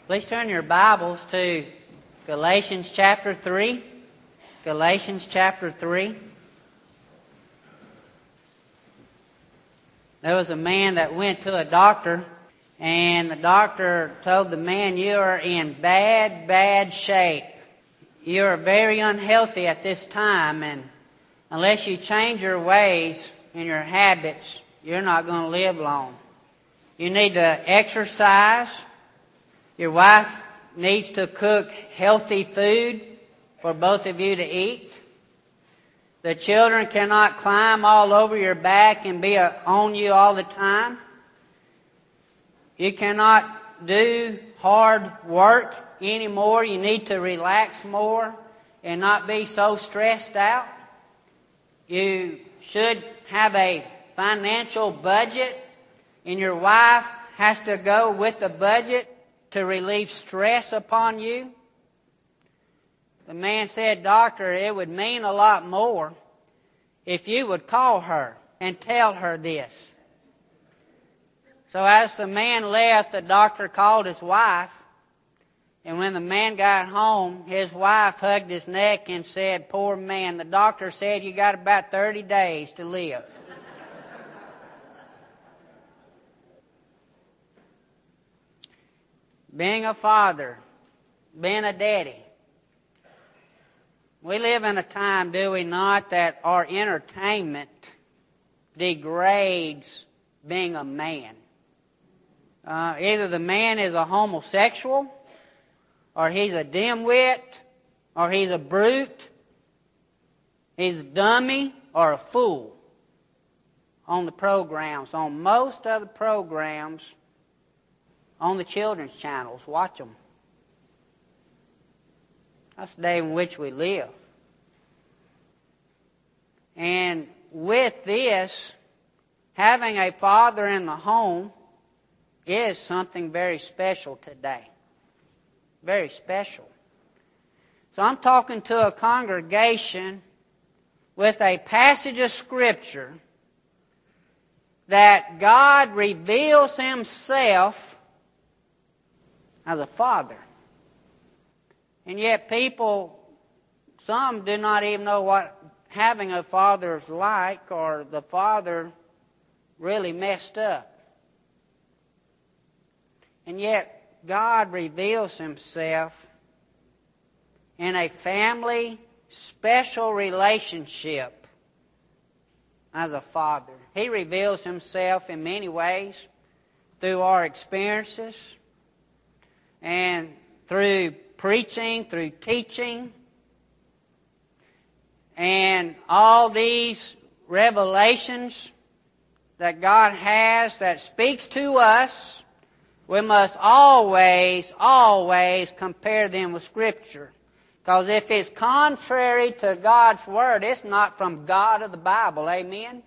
Please turn your Bibles to Galatians chapter 3. Galatians chapter 3. There was a man that went to a doctor, and the doctor told the man, "You are in bad shape. You are very unhealthy at this time, and unless you change your ways and your habits, you're not going to live long. You need to exercise. Your wife needs to cook healthy food for both of you to eat. The children cannot climb all over your back and be on you all the time. You cannot do hard work anymore. You need to relax more and not be so stressed out. You should have a financial budget, and your wife has to go with the budget to relieve stress upon you." The man said, "Doctor, it would mean a lot more if you would call her and tell her this." So as the man left, the doctor called his wife. And when the man got home, his wife hugged his neck and said, "Poor man, the doctor said you got about 30 days to live." Being a father, being a daddy. We live in a time, do we not, that our entertainment degrades being a man. Either the man is a homosexual, or he's a dimwit, or he's a brute, he's a dummy, or a fool on the programs, on most of the programs on the children's channels. Watch them. That's the day in which we live. And with this, having a father in the home is something very special today. Very special. So I'm talking to a congregation with a passage of Scripture that God reveals Himself as a father. And yet some do not even know what having a father is like, or the father really messed up. And yet God reveals Himself in a family special relationship as a father. He reveals Himself in many ways through our experiences and through preaching, through teaching, and all these revelations that God has that speaks to us. We must always compare them with Scripture. Because if it's contrary to God's Word, it's not from God of the Bible. Amen?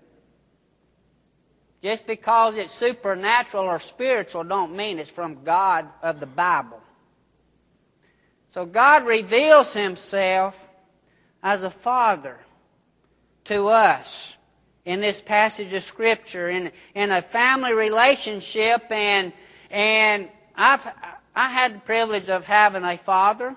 Just because it's supernatural or spiritual don't mean it's from God of the Bible. So God reveals Himself as a father to us in this passage of Scripture, in a family relationship, and I had the privilege of having a father.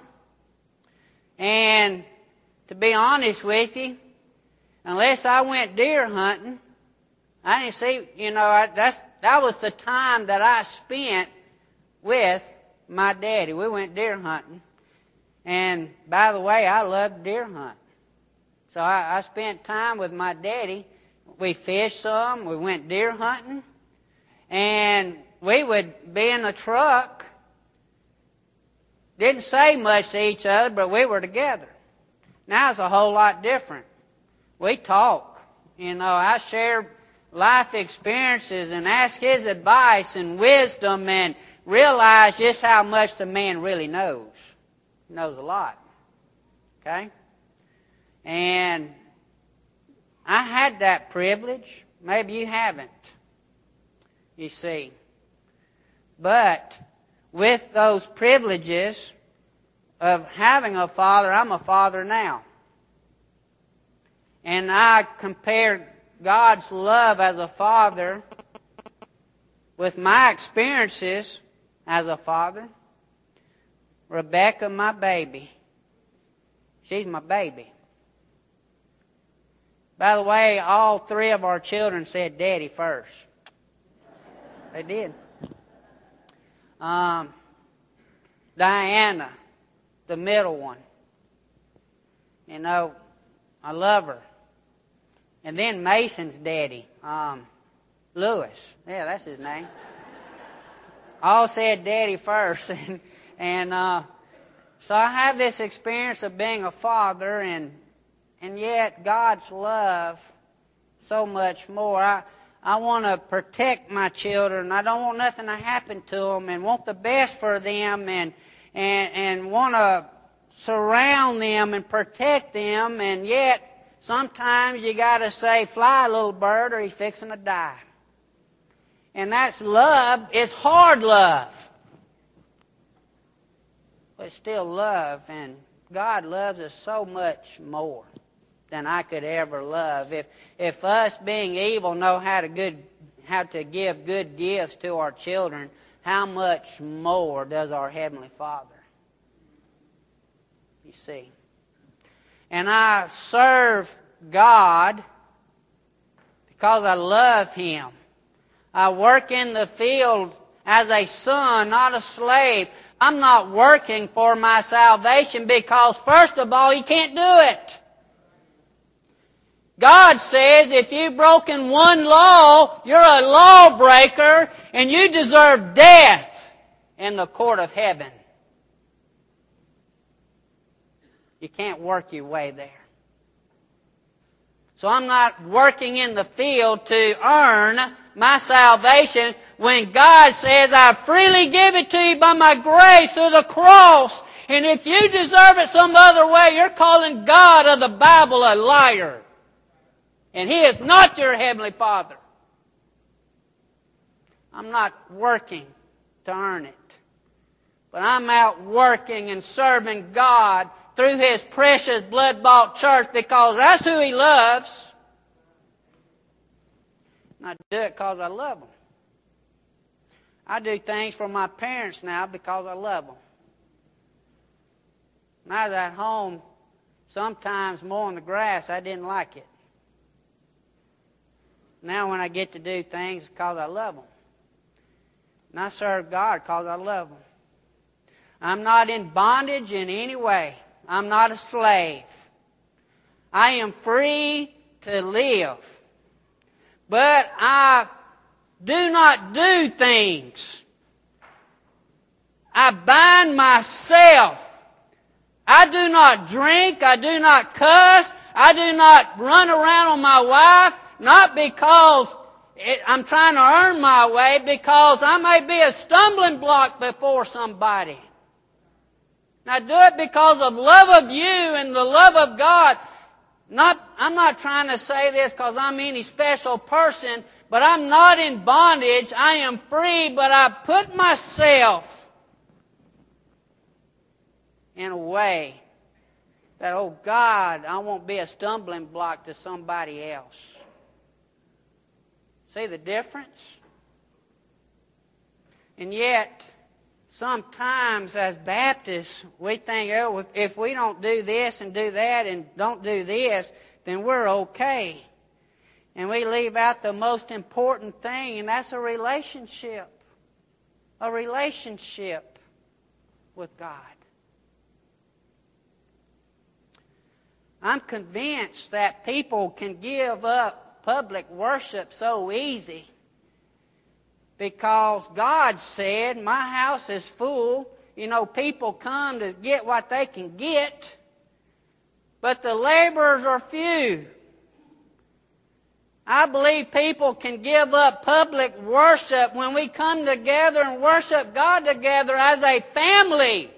And to be honest with you, unless I went deer hunting, I didn't see, that was the time that I spent with my daddy. We went deer hunting. And by the way, I loved deer hunt. So I spent time with my daddy. We fished some. We went deer hunting. And we would be in the truck. Didn't say much to each other, but we were together. Now it's a whole lot different. We talk. I share life experiences and ask his advice and wisdom and realize just how much the man really knows. He knows a lot. Okay? And I had that privilege. Maybe you haven't. You see. But with those privileges of having a father, I'm a father now. And I compare God's love as a father with my experiences as a father. Rebecca, my baby. She's my baby. By the way, all three of our children said Daddy first. They did. Diana, the middle one. You know, I love her. And then Mason's daddy, Lewis. Yeah, that's his name. All said Daddy first. And so I have this experience of being a father, and yet God's love so much more. I want to protect my children. I don't want nothing to happen to them, and want the best for them, and want to surround them and protect them. And yet sometimes you got to say, "Fly, little bird," or he's fixing to die. And that's love. It's hard love, but it's still love. And God loves us so much more than I could ever love. If us being evil know how to give good gifts to our children, how much more does our Heavenly Father? You see. And I serve God because I love Him. I work in the field as a son, not a slave. I'm not working for my salvation because, first of all, you can't do it. God says if you've broken one law, you're a lawbreaker and you deserve death in the court of heaven. You can't work your way there. So I'm not working in the field to earn my salvation when God says, "I freely give it to you by my grace through the cross." And if you deserve it some other way, you're calling God of the Bible a liar. And He is not your Heavenly Father. I'm not working to earn it. But I'm out working and serving God through His precious blood-bought church because that's who He loves. And I do it because I love them. I do things for my parents now because I love them. When I was at home, sometimes mowing the grass, I didn't like it. Now when I get to do things, it's because I love them. And I serve God because I love them. I'm not in bondage in any way. I'm not a slave. I am free to live. But I do not do things. I bind myself. I do not drink. I do not cuss. I do not run around on my wife. Not because I'm trying to earn my way, because I may be a stumbling block before somebody. And I do it because of love of you and the love of God. I'm not trying to say this because I'm any special person, but I'm not in bondage. I am free, but I put myself in a way that, oh God, I won't be a stumbling block to somebody else. See the difference? And yet, sometimes as Baptists, we think, oh, if we don't do this and do that and don't do this, then we're okay. And we leave out the most important thing, and that's a relationship. A relationship with God. I'm convinced that people can give up public worship so easy because God said, "My house is full." You know, people come to get what they can get, but the laborers are few. I believe people can give up public worship when we come together and worship God together as a family.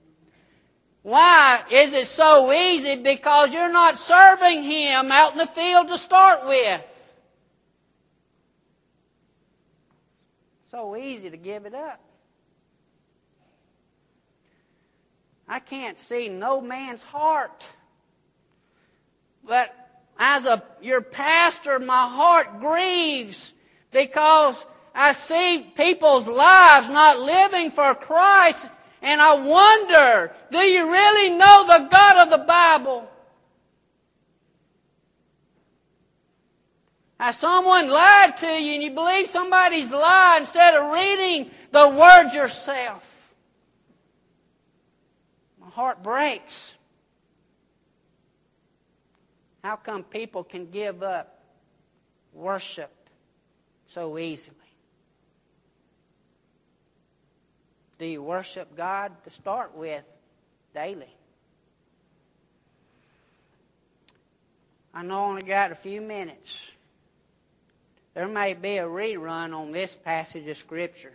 Why is it so easy? Because you're not serving Him out in the field to start with. So easy to give it up. I can't see no man's heart. But as your pastor, my heart grieves because I see people's lives not living for Christ. And I wonder, do you really know the God of the Bible? Has someone lied to you and you believe somebody's lie instead of reading the Word yourself? My heart breaks. How come people can give up worship so easily? Do you worship God to start with daily? I know I only got a few minutes. There may be a rerun on this passage of Scripture.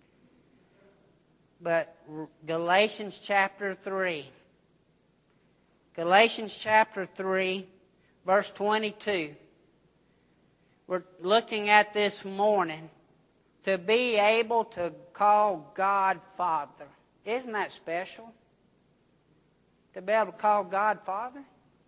But Galatians chapter 3. Galatians chapter 3, verse 22. We're looking at this morning. To be able to call God Father. Isn't that special? To be able to call God Father?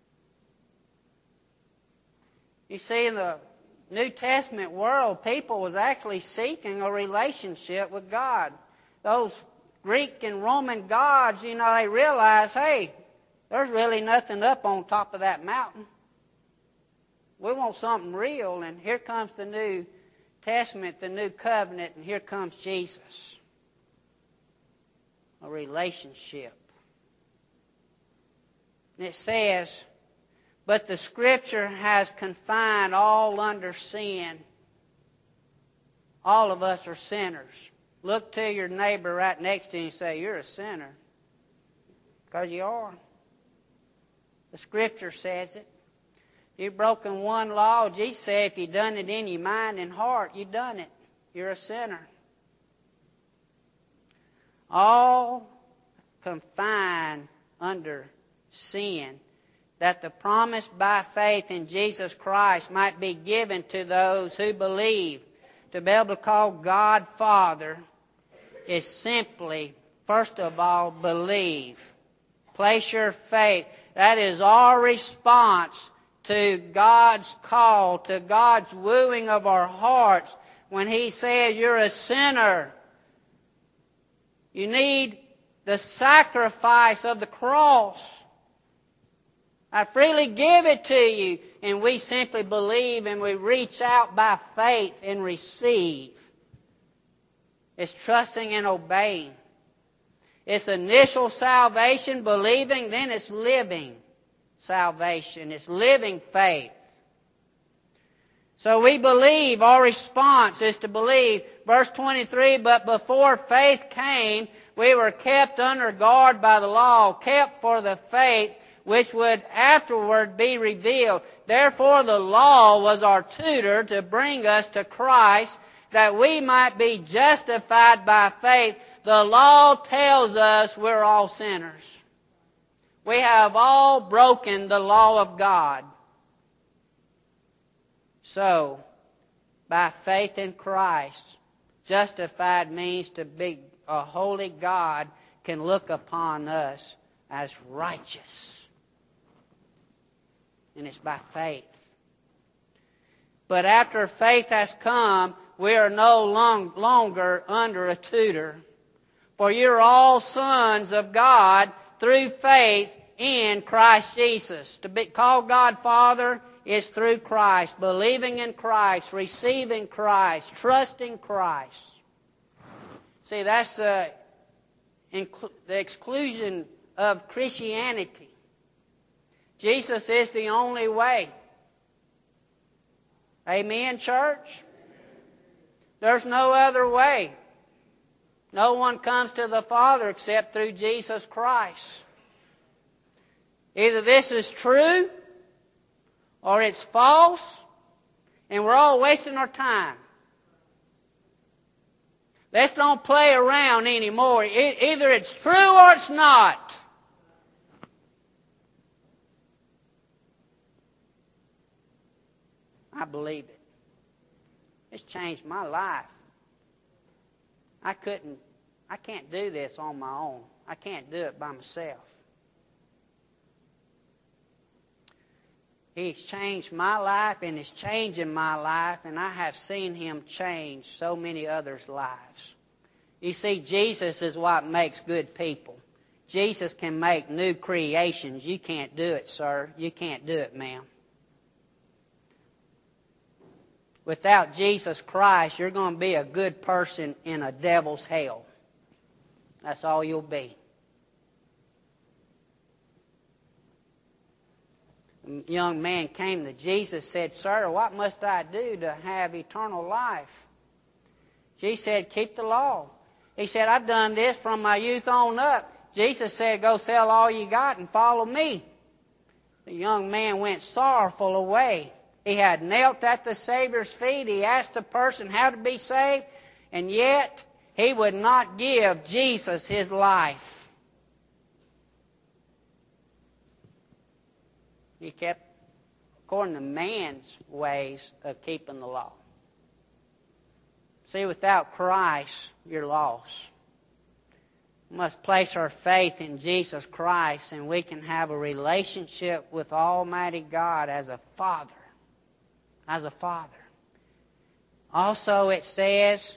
You see, in the New Testament world, people was actually seeking a relationship with God. Those Greek and Roman gods, they realized, hey, there's really nothing up on top of that mountain. We want something real, and here comes the New Testament, the New Covenant, and here comes Jesus. A relationship. And it says, but the Scripture has confined all under sin. All of us are sinners. Look to your neighbor right next to you and say, you're a sinner. Because you are. The Scripture says it. You've broken one law. Jesus said if you've done it in your mind and heart, you've done it. You're a sinner. All confined under sin, that the promise by faith in Jesus Christ might be given to those who believe. To be able to call God Father is simply, first of all, believe. Place your faith. That is our response to God's call, to God's wooing of our hearts when He says you're a sinner. You need the sacrifice of the cross. I freely give it to you. And we simply believe and we reach out by faith and receive. It's trusting and obeying. It's initial salvation, believing, then it's living salvation. It's living faith. So we believe. Our response is to believe. Verse 23, but before faith came, we were kept under guard by the law, kept for the faith which would afterward be revealed. Therefore the law was our tutor to bring us to Christ, that we might be justified by faith. The law tells us we're all sinners. We have all broken the law of God. So, by faith in Christ, justified means to be a holy God can look upon us as righteous. And it's by faith. But after faith has come, we are no longer under a tutor. For you're all sons of God through faith in Christ Jesus. To be called God Father is through Christ. Believing in Christ, receiving Christ, trusting Christ. See, that's the exclusion of Christianity. Jesus is the only way. Amen, church? There's no other way. No one comes to the Father except through Jesus Christ. Either this is true or it's false, and we're all wasting our time. Let's don't play around anymore. Either it's true or it's not. I believe it. It's changed my life. I can't do this on my own. I can't do it by myself. He's changed my life and is changing my life, and I have seen Him change so many others' lives. You see, Jesus is what makes good people. Jesus can make new creations. You can't do it, sir. You can't do it, ma'am. Without Jesus Christ, you're going to be a good person in a devil's hell. That's all you'll be. A young man came to Jesus, said, "Sir, what must I do to have eternal life?" Jesus said, "Keep the law." He said, "I've done this from my youth on up." Jesus said, "Go sell all you got and follow me." The young man went sorrowful away. He had knelt at the Savior's feet. He asked the person how to be saved, and yet he would not give Jesus his life. He kept according to man's ways of keeping the law. See, without Christ, you're lost. We must place our faith in Jesus Christ, and we can have a relationship with Almighty God as a Father. As a Father. Also, it says,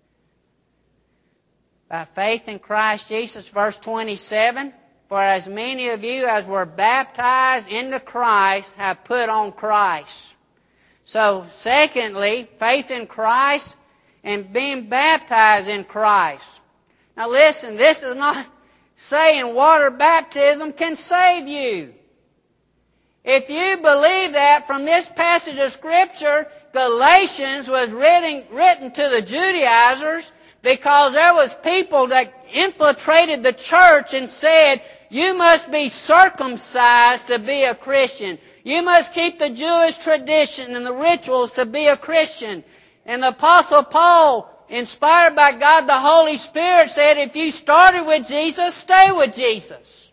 by faith in Christ Jesus, verse 27, "For as many of you as were baptized into Christ have put on Christ." So, secondly, faith in Christ and being baptized in Christ. Now listen, this is not saying water baptism can save you. If you believe that from this passage of Scripture, Galatians was written to the Judaizers because there was people that infiltrated the church and said, "You must be circumcised to be a Christian. You must keep the Jewish tradition and the rituals to be a Christian." And the Apostle Paul, inspired by God the Holy Spirit, said, if you started with Jesus, stay with Jesus.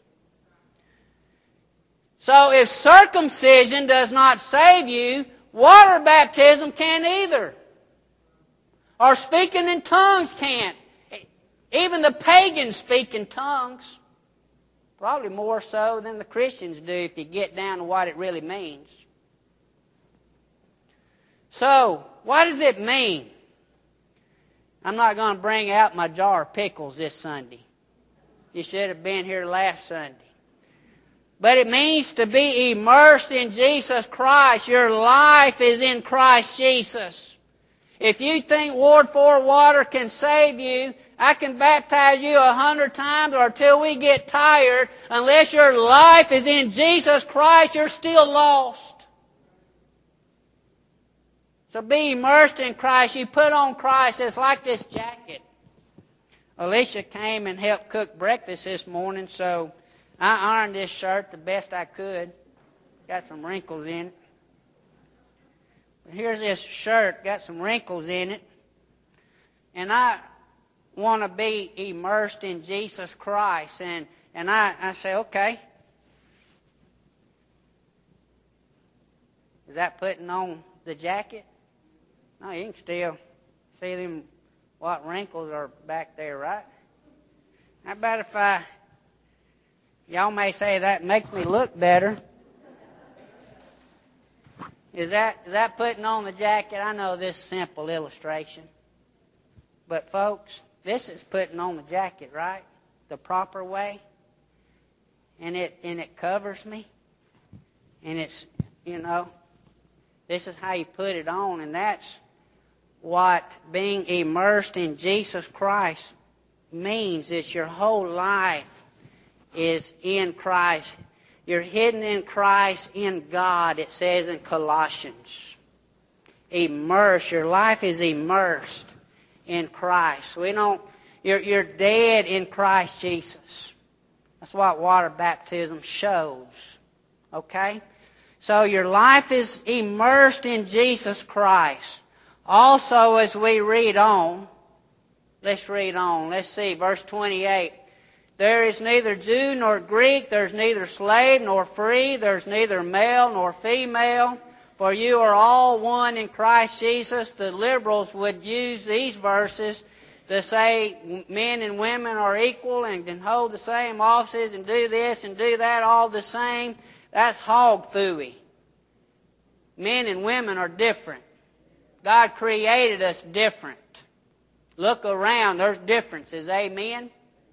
So if circumcision does not save you, water baptism can't either. Or speaking in tongues can't. Even the pagans speak in tongues. Probably more so than the Christians do if you get down to what it really means. So, what does it mean? I'm not going to bring out my jar of pickles this Sunday. You should have been here last Sunday. But it means to be immersed in Jesus Christ. Your life is in Christ Jesus. If you think Ward 4 water can save you, I can baptize you 100 times or till we get tired. Unless your life is in Jesus Christ, you're still lost. So be immersed in Christ. You put on Christ. It's like this jacket. Alicia came and helped cook breakfast this morning, so I ironed this shirt the best I could. Got some wrinkles in it. But here's this shirt, got some wrinkles in it. And I want to be immersed in Jesus Christ. And I say, okay. Is that putting on the jacket? No, you can still see them, what wrinkles are back there, right? How about if y'all may say that makes me look better. Is that putting on the jacket? I know this simple illustration. But folks, this is putting on the jacket, right? The proper way. And it covers me. And it's, this is how you put it on, and that's what being immersed in Jesus Christ means. Is your whole life is in Christ. You're hidden in Christ, in God, it says in Colossians. Immersed. Your life is immersed in Christ. You're dead in Christ Jesus. That's what water baptism shows. Okay? So your life is immersed in Jesus Christ. Also, as we read on, let's read on. Let's see, verse 28. There is neither Jew nor Greek, there's neither slave nor free, there's neither male nor female, for you are all one in Christ Jesus. The liberals would use these verses to say men and women are equal and can hold the same offices and do this and do that all the same. That's hog fooey. Men and women are different. God created us different. Look around. There's differences. Amen?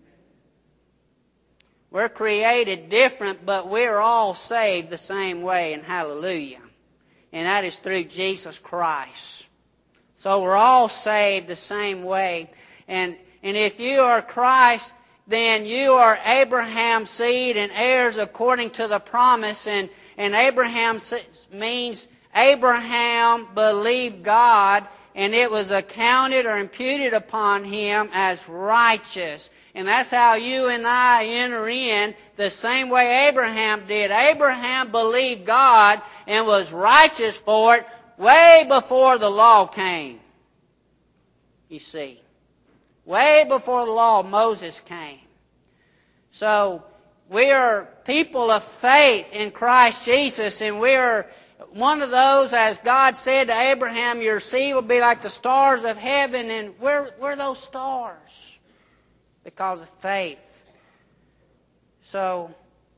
We're created different, but we're all saved the same way. And hallelujah. And that is through Jesus Christ. So we're all saved the same way. And if you are Christ, then you are Abraham's seed and heirs according to the promise. And Abraham means Abraham believed God, and it was accounted or imputed upon him as righteous. And that's how you and I enter in the same way Abraham did. Abraham believed God and was righteous for it way before the law came. You see. Way before the law, Moses came. So, we are people of faith in Christ Jesus, and we are one of those, as God said to Abraham, your seed will be like the stars of heaven, and we're those stars because of faith. So,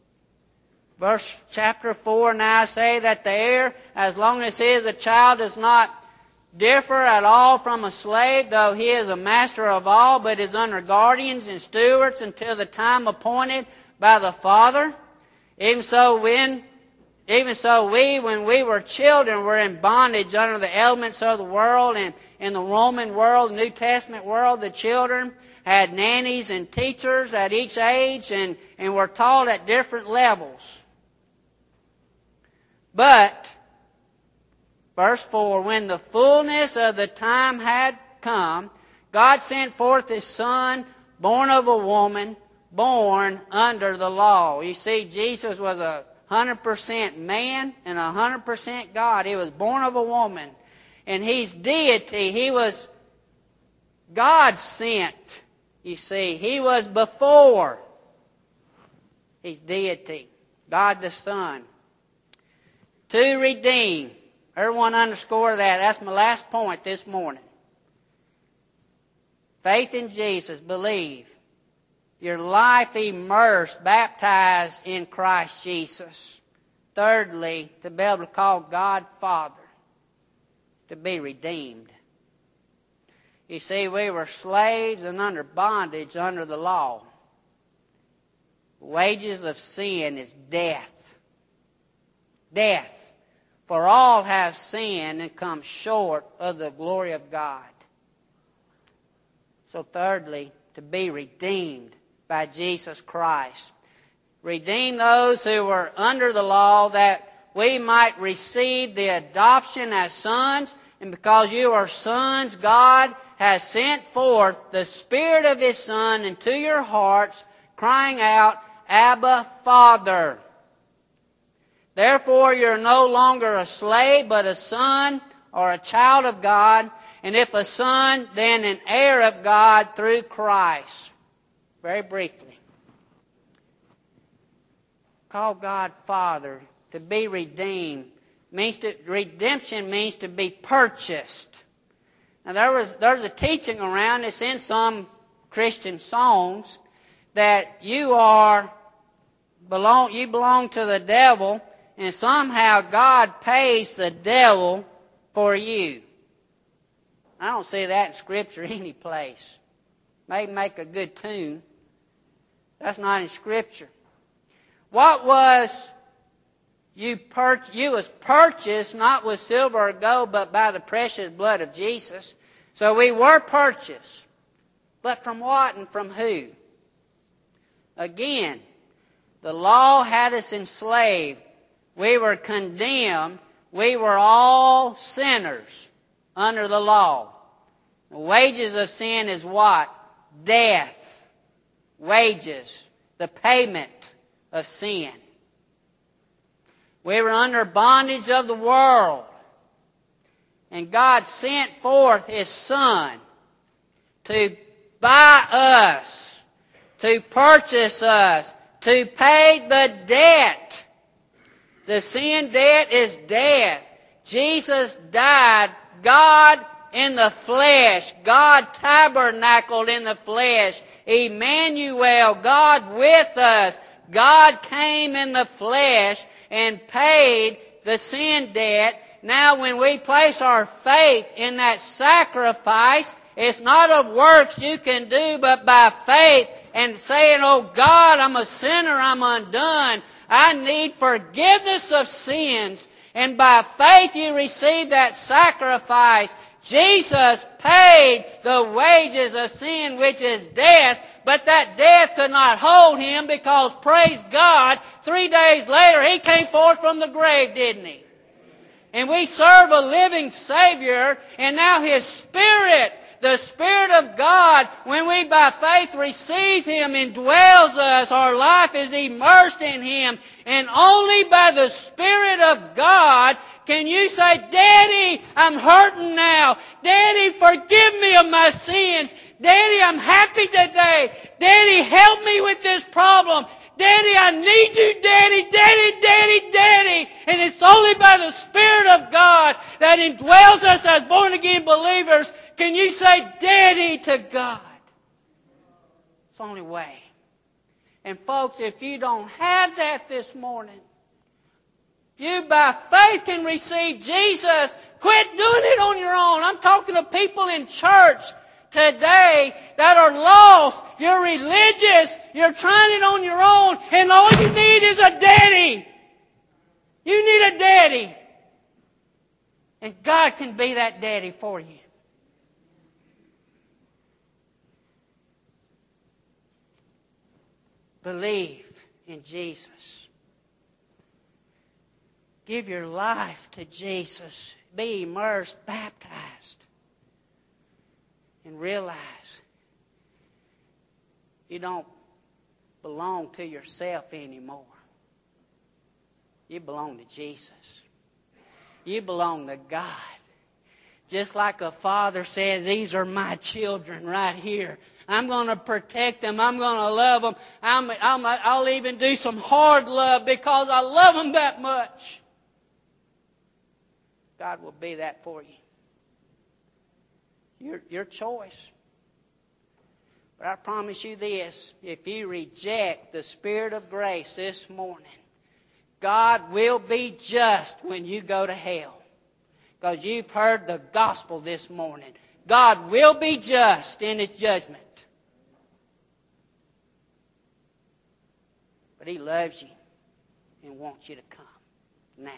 chapter 4 now say that the heir, as long as he is a child, does not differ at all from a slave, though he is a master of all, but is under guardians and stewards until the time appointed by the Father. Even so, when we were children, were in bondage under the elements of the world. And in the Roman world, the New Testament world, the children had nannies and teachers at each age and were taught at different levels. But verse 4, when the fullness of the time had come, God sent forth His Son, born of a woman, born under the law. You see, Jesus was 100% man and 100% God. He was born of a woman. And He's deity. He was God sent, you see. He was before. He's deity. God the Son. To redeem. Everyone underscore that. That's my last point this morning. Faith in Jesus. Believe. Your life immersed, baptized in Christ Jesus. Thirdly, to be able to call God Father. To be redeemed. You see, we were slaves and under bondage under the law. The wages of sin is death. Death. For all have sinned and come short of the glory of God. So thirdly, to be redeemed by Jesus Christ. Redeem those who were under the law, that we might receive the adoption as sons. And because you are sons, God has sent forth the Spirit of His Son into your hearts, crying out, Abba, Father. Therefore, you're no longer a slave, but a son or a child of God. And if a son, then an heir of God through Christ. Very briefly. Call God Father. To be redeemed. Redemption means to be purchased. Now there's a teaching around, it's in some Christian songs, that you belong to the devil, and somehow God pays the devil for you. I don't see that in Scripture any place. May make a good tune. That's not in Scripture. What was you was purchased not with silver or gold, but by the precious blood of Jesus. So we were purchased. But from what and from who? Again, the law had us enslaved. We were condemned. We were all sinners under the law. The wages of sin is what? Death. Wages. The payment of sin. We were under bondage of the world. And God sent forth His Son to buy us, to purchase us, to pay the debt. The sin debt is death. Jesus died. God in the flesh. God tabernacled in the flesh. Emmanuel, God with us. God came in the flesh and paid the sin debt. Now when we place our faith in that sacrifice, It's not of works you can do, but by faith and saying, oh God, I'm a sinner, I'm undone. I need forgiveness of sins. And by faith you receive that sacrifice. Jesus paid the wages of sin, which is death, but that death could not hold Him because, praise God, 3 days later He came forth from the grave, didn't He? And we serve a living Savior, and now His Spirit, the Spirit of God, when we by faith receive Him, indwells us. Our life is immersed in Him. And only by the Spirit of God can you say, Daddy, I'm hurting now. Daddy, forgive me of my sins. Daddy, I'm happy today. Daddy, help me with this problem. Daddy, I need you, Daddy, Daddy, Daddy, Daddy. And it's only by the Spirit of God that indwells us as born-again believers can you say, Daddy, to God. It's the only way. And folks, if you don't have that this morning, you by faith can receive Jesus. Quit doing it on your own. I'm talking to people in church today that are lost. You're religious. You're trying it on your own. And all you need is a daddy. You need a daddy. And God can be that daddy for you. Believe in Jesus. Give your life to Jesus. Be immersed, baptized. And realize you don't belong to yourself anymore. You belong to Jesus. You belong to God. Just like a father says, these are my children right here. I'm going to protect them. I'm going to love them. I'll even do some hard love because I love them that much. God will be that for you. Your choice. But I promise you this, if you reject the Spirit of grace this morning, God will be just when you go to hell. Because you've heard the gospel this morning. God will be just in His judgment. But He loves you and wants you to come now.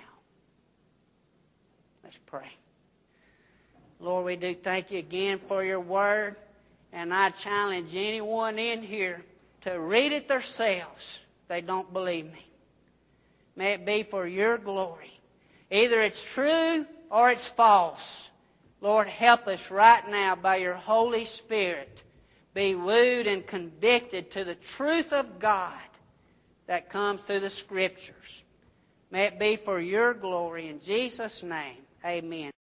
Let's pray. Lord, we do thank you again for your word. And I challenge anyone in here to read it themselves if they don't believe me. May it be for your glory. Either it's true or it's false. Lord, help us right now by your Holy Spirit be wooed and convicted to the truth of God that comes through the Scriptures. May it be for your glory. In Jesus' name, amen.